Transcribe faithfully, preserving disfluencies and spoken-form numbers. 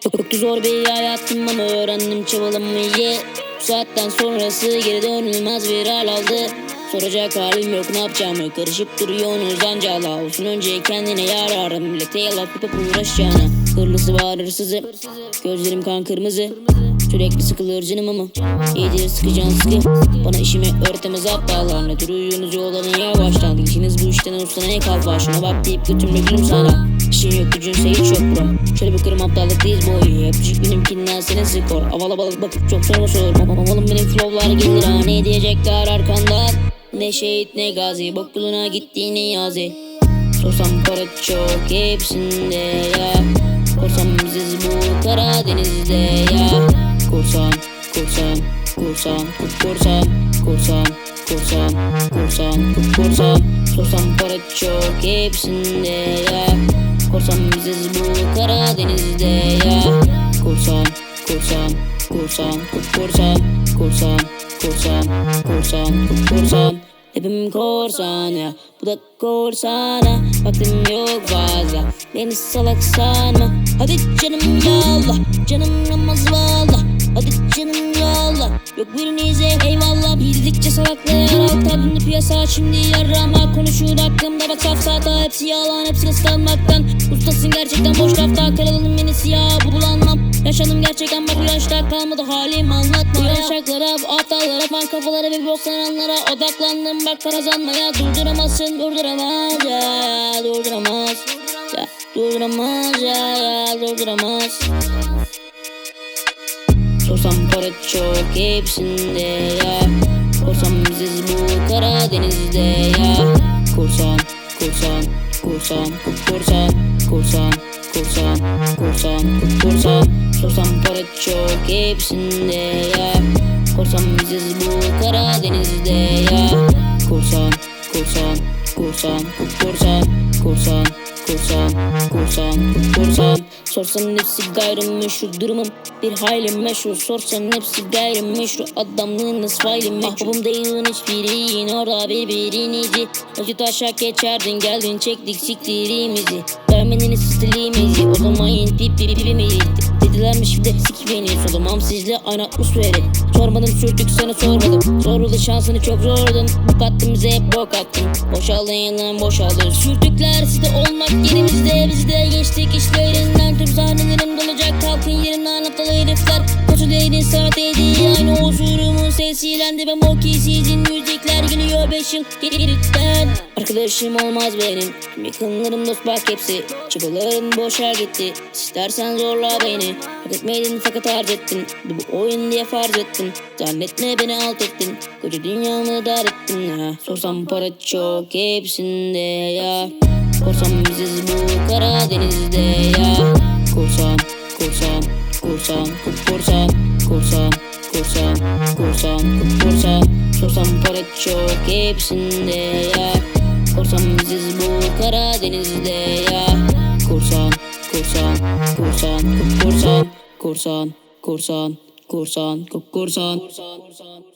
Çok zor bir hayatım ama öğrendim çabalamayı. Bu saatten sonrası geri dönülmez bir hal aldı. Soracak halim yok, ne yapacağımı karışıp duruyorsunuz anca Allah olsun. Önce kendine yararım, millete yalan yapıp uğraşacağına. Hırlısı var hırsızı, gözlerim kan kırmızı. Sürekli sıkılır canım ama iyice sıkacağın sıkı. Bana işimi öğretemez aptallar. Ne duruyorsunuz yollarını yavaştan. İşiniz bu işten olsa ne kalfa. Şuna bak deyip götümle gülüm sana. İşin yok gücünse hiç yok bro. Şöyle bakırım aptallık değil boyu. Öpücük benimkinden senin skor. Havalı balık bakıp çok sorma sor. Babalım benim flowlar gelir ha. Ne diyecekler arkandan. Ne şehit ne gazi. Bok yoluna gittiğini yazi. Sorsam para çok hepsinde ya. Korsam biziz bu Karadeniz'de ya. Korsan, korsan, korsan, korsan, korsan, korsan, korsan, korsan. Sorsam para çok hepsinde ya. Korsan biziz bu Karadeniz'de ya. Korsan, korsan, korsan, korsan, korsan, korsan, korsan, korsan. Hepim korsan ya, bu da korsana. Vaktim yok fazla, beni salak sanma. Hadi canım yallah, canım namaz valla. Hadi canım yallah, yok birinize eyvallah. Bildikçe salaklar alta döndü piyasa. Şimdi yarama konuşur hakkımda. Bak safsata hepsi yalan, hepsi kıskanmaktan. Ustasın gerçekten boş lafta. Karalım beni siyah bu bulanmam. Yaşadım gerçekten bak bu yaşta kalmadı halim anlatma. Bu yaşaklara, bu aptallara, fan kafalara ve bok sananlara odaklandım bak kazanmaya. Durduramazsın, durduramaz ya, durduramaz ya, durduramaz ya, ya, durduramaz. Sorsam para çok hepsinde ya. Korsam biziz bu Karadeniz'de ya. Korsan, korsan, korsan, korsan, korsan, korsan, korsan, korsan. Sorsam para çok hepsinde ya. Korsam biziz bu Karadeniz'de ya. Korsan, korsan, korsan, korsan, korsan, korsan, korsan, korsan. Sorsan hepsi gayrimeşru durumum bir hayli meşhur. Sorsan hepsi gayrimeşru adamlığınız faili meşhur. Mahbubum değilin hiçbirinin orada birbirinizi. Önce taşak geçerdin geldin çektik siktirimizi. Vermediniz stilimizi o zaman yine pip pip pipimizi. Dedilermiş bir de sik beni solumam sizle aynı atmosferi. Sormadım sürdük sana sormadım. Zorladı şansını çok zordun. Bok attım bize hep bok attım. Boşaldın yılan boşaldı. Sürdükler sizde olmak yerimizde. Biz de geçtik işlerinden. Tüm sahnelerim dolacak kalkın yerimden aptal herifler. Kötü değilin saateydi aynı huzurumun sesiyle. Ben o ki sizin müzikler geliyor beş yıl geriden. Arkadaşım olmaz benim. Yakınlarım dost bak hepsi. Çabalarım boşa gitti. İstersen zorla beni. Hak etmeydin fakat harcettin. Bu oyun diye farz ettin. Zannetme beni alt ettin. Koca dünyamı dar ettin ha. Sorsam para çok hepsinde ya. Korsan biziz bu Karadeniz'de ya. Korsan, korsan, korsan, korsan, korsan, korsan, korsan, korsan. Sorsam para çok hepsinde ya. Korsan biziz bu Karadeniz'de ya. Korsan, korsan, korsan, korsan, korsan, korsan, korsan, korsan, korsan.